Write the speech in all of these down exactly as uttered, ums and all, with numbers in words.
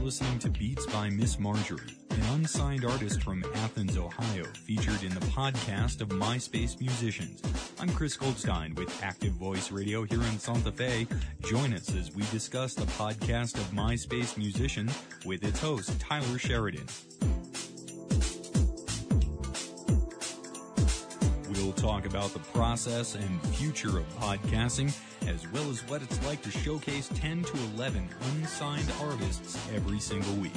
listening to Beats by Miss Marjorie, an unsigned artist from Athens, Ohio, featured in the podcast of MySpace Musicians. I'm Chris Goldstein with Active Voice Radio here in Santa Fe. Join us as we discuss the podcast of MySpace Musicians with its host, Tyler Sheridan. We'll talk about the process and future of podcasting, as well as what it's like to showcase ten to eleven unsigned artists every single week.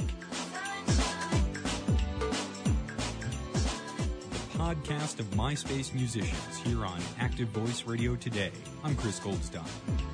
The podcast of MySpace Musicians here on Active Voice Radio today. I'm Chris Goldstein.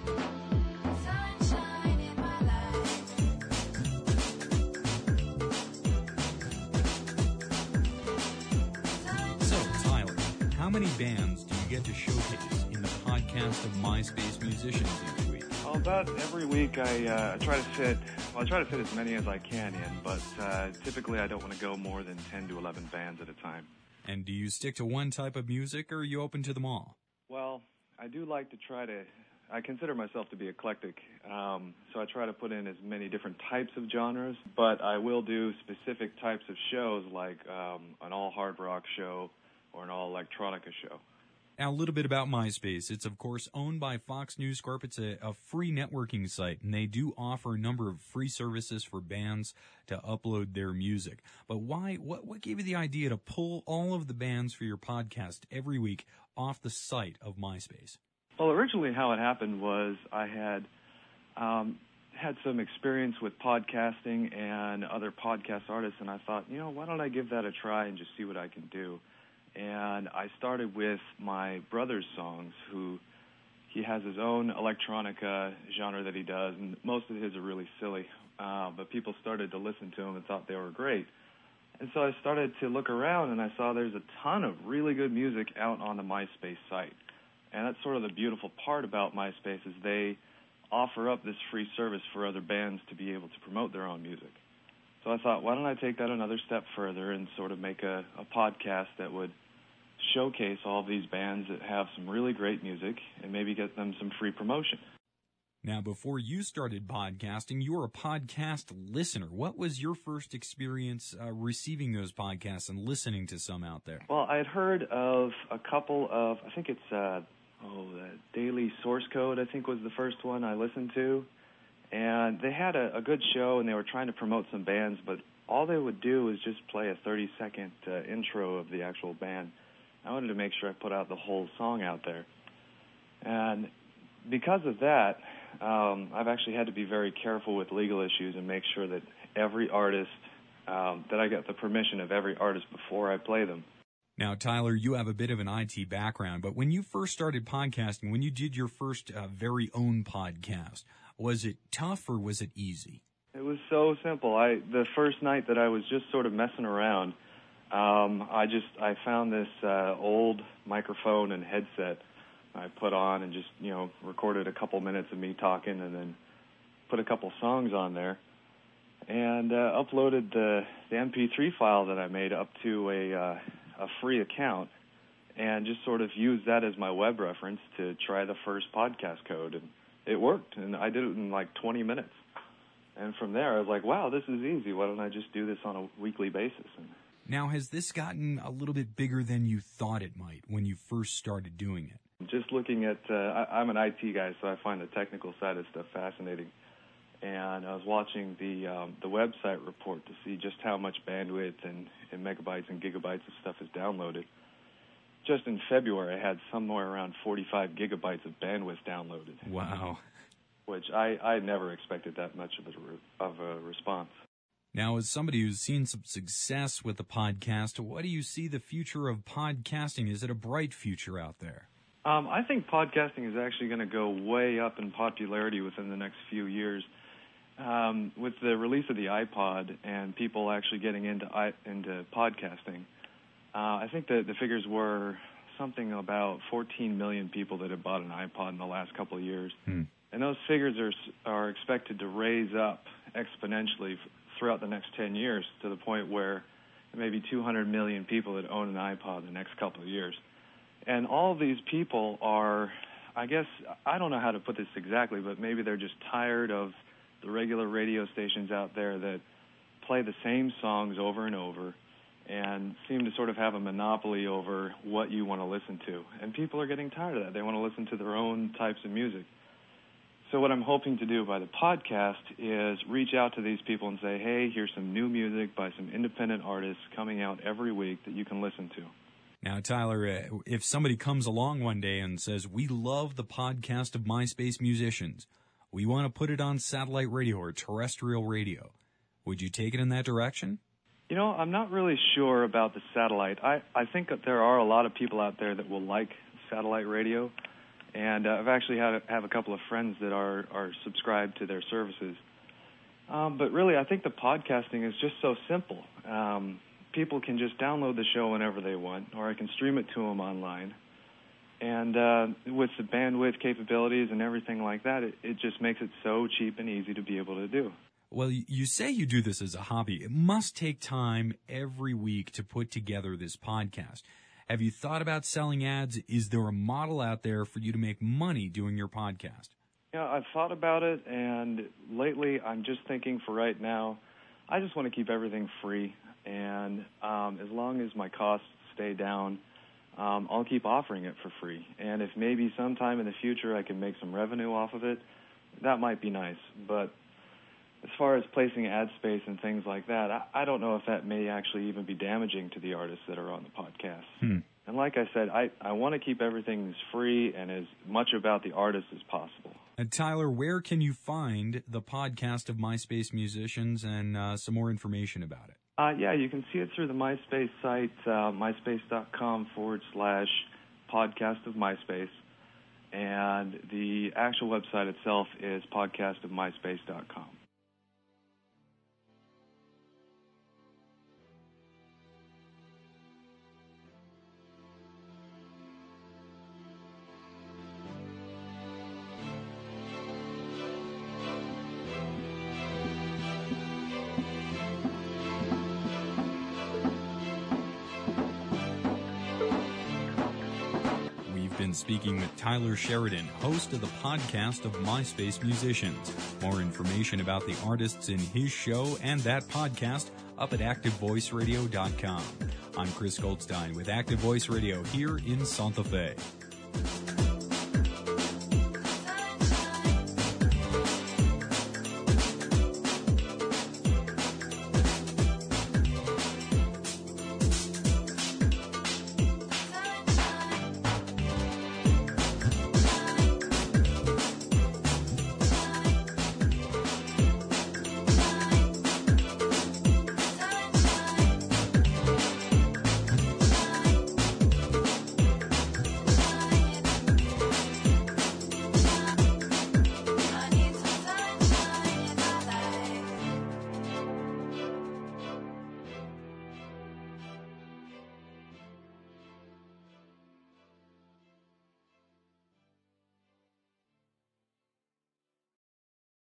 How many bands do you get to showcase in the podcast of MySpace Musicians each week? Well, about every week I uh, try to fit, well, I try to fit as many as I can in, but uh, typically I don't want to go more than ten to eleven bands at a time. And do you stick to one type of music, or are you open to them all? Well, I do like to try to, I consider myself to be eclectic, um, so I try to put in as many different types of genres, but I will do specific types of shows like um, an all-hard rock show, or an all-electronica show. Now, a little bit about MySpace. It's, of course, owned by Fox News Corp. It's a, a free networking site, and they do offer a number of free services for bands to upload their music. But why? What, what gave you the idea to pull all of the bands for your podcast every week off the site of MySpace? Well, originally how it happened was I had um, had some experience with podcasting and other podcast artists, and I thought, you know, why don't I give that a try and just see what I can do? And I started with my brother's songs, who he has his own electronica genre that he does, and most of his are really silly, uh, but people started to listen to him and thought they were great. And so I started to look around, and I saw there's a ton of really good music out on the MySpace site. And that's sort of the beautiful part about MySpace is they offer up this free service for other bands to be able to promote their own music. So I thought, why don't I take that another step further and sort of make a, a podcast that would showcase all of these bands that have some really great music and maybe get them some free promotion. Now, before you started podcasting, you were a podcast listener. What was your first experience uh, receiving those podcasts and listening to some out there? Well, I had heard of a couple of, I think it's, uh, oh, the Daily Source Code, I think was the first one I listened to. And they had a, a good show, and they were trying to promote some bands, but all they would do was just play a thirty-second uh, intro of the actual band. I wanted to make sure I put out the whole song out there. And because of that, um, I've actually had to be very careful with legal issues and make sure that every artist, um, that I get the permission of every artist before I play them. Now, Tyler, you have a bit of an I T background, but when you first started podcasting, when you did your first uh, very own podcast, was it tough or was it easy? It was so simple. I the first night that I was just sort of messing around, um, I just I found this uh, old microphone and headset I put on and just, you know, recorded a couple minutes of me talking and then put a couple songs on there and uh, uploaded the, the M P three file that I made up to a uh, a free account and just sort of used that as my web reference to try the first podcast code. And it worked, and I did it in like twenty minutes. And from there, I was like, wow, this is easy. Why don't I just do this on a weekly basis? And now, has this gotten a little bit bigger than you thought it might when you first started doing it? Just looking at, uh, I, I'm an I T guy, so I find the technical side of stuff fascinating. And I was watching the um, the website report to see just how much bandwidth and, and megabytes and gigabytes of stuff is downloaded. Just in February, I had somewhere around forty-five gigabytes of bandwidth downloaded. Wow. Which I, I never expected that much of a, of a response. Now, as somebody who's seen some success with the podcast, what do you see the future of podcasting? Is it a bright future out there? Um, I think podcasting is actually going to go way up in popularity within the next few years. Um, with the release of the iPod and people actually getting into I, into podcasting, uh, I think that the figures were something about fourteen million people that have bought an iPod in the last couple of years. Hmm. And those figures are are expected to raise up exponentially f- throughout the next ten years to the point where there may be two hundred million people that own an iPod in the next couple of years. And all of these people are, I guess, I don't know how to put this exactly, but maybe they're just tired of the regular radio stations out there that play the same songs over and over and seem to sort of have a monopoly over what you want to listen to. And people are getting tired of that. They want to listen to their own types of music. So what I'm hoping to do by the podcast is reach out to these people and say, hey, here's some new music by some independent artists coming out every week that you can listen to. Now, Tyler, uh, if somebody comes along one day and says, we love the podcast of MySpace musicians, we want to put it on satellite radio or terrestrial radio, would you take it in that direction? You know, I'm not really sure about the satellite. I, I think that there are a lot of people out there that will like satellite radio, and uh, I've actually had a, have a couple of friends that are, are subscribed to their services. Um, but really, I think the podcasting is just so simple. Um, people can just download the show whenever they want, or I can stream it to them online. And uh, with the bandwidth capabilities and everything like that, it, it just makes it so cheap and easy to be able to do. Well, you say you do this as a hobby. It must take time every week to put together this podcast. Have you thought about selling ads? Is there a model out there for you to make money doing your podcast? Yeah, I've thought about it, and lately I'm just thinking for right now, I just want to keep everything free. And um, as long as my costs stay down, um, I'll keep offering it for free. And if maybe sometime in the future I can make some revenue off of it, that might be nice. But as far as placing ad space and things like that, I, I don't know if that may actually even be damaging to the artists that are on the podcast. Hmm. And like I said, I, I want to keep everything as free and as much about the artist as possible. And Tyler, where can you find the podcast of MySpace musicians and uh, some more information about it? Uh, yeah, you can see it through the MySpace site, uh, myspace.com forward slash podcast of MySpace. And the actual website itself is podcast of myspace dot com. Speaking with Tyler Sheridan, host of the podcast of MySpace Musicians. More information about the artists in his show and that podcast up at active voice radio dot com. I'm Chris Goldstein with Active Voice Radio here in Santa Fe.